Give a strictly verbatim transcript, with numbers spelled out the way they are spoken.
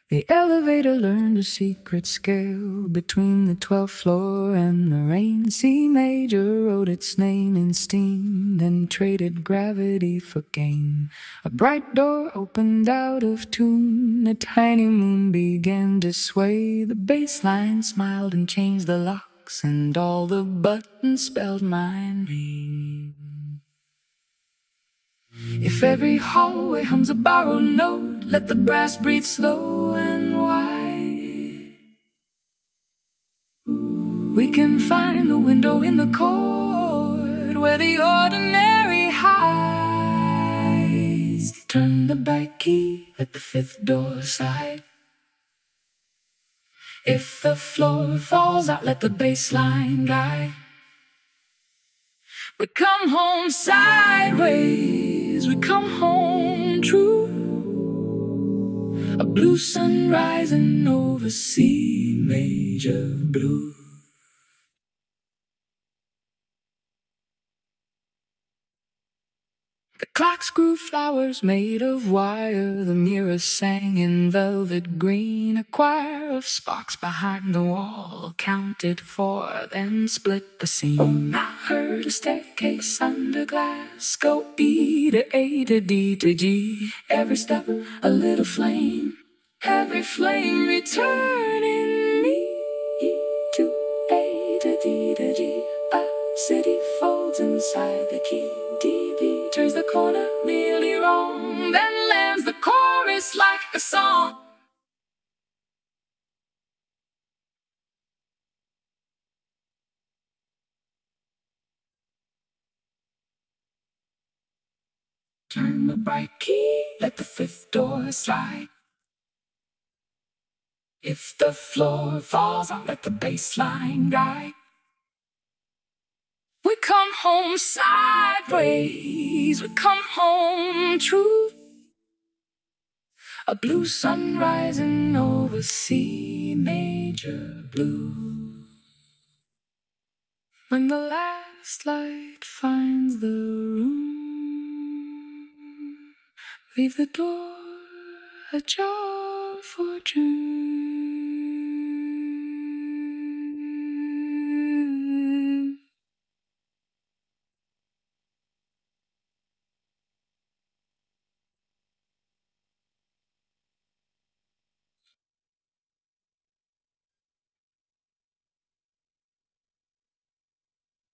The elevator learned a secret scale between the twelfth floor and the rain. C major wrote its name in steam, then traded gravity for gain. A bright door opened out of tune, a tiny moon began to sway. The bass line smiled and changed the locks, and all the buttons spelled my name. If every hallway hums a borrowed note, let the brass breathe slow and wide. We can find the window in the chord where the ordinary hides. Turn the back key at the fifth door slide. If the floor falls out, let the bass line guide. We come home sideways, we come home true. A blue sun rising over C major blue. The clocks grew flowers made of wire, the mirrors sang in velvet green. A choir of sparks behind the wall counted four, then split the scene. I heard a staircase under glass go B to A to D to G. Every step a little flame, every flame returning me to A to D to G. A city folds inside the key. D B turns the corner nearly wrong, then lands the chorus like a song. Turn the bright key, let the fifth door slide. If the floor falls, I'll let the bass line guide. We come home sideways, we come home true. A blue sun rising over C major blue. When the last light finds the room, leave the door ajar for June.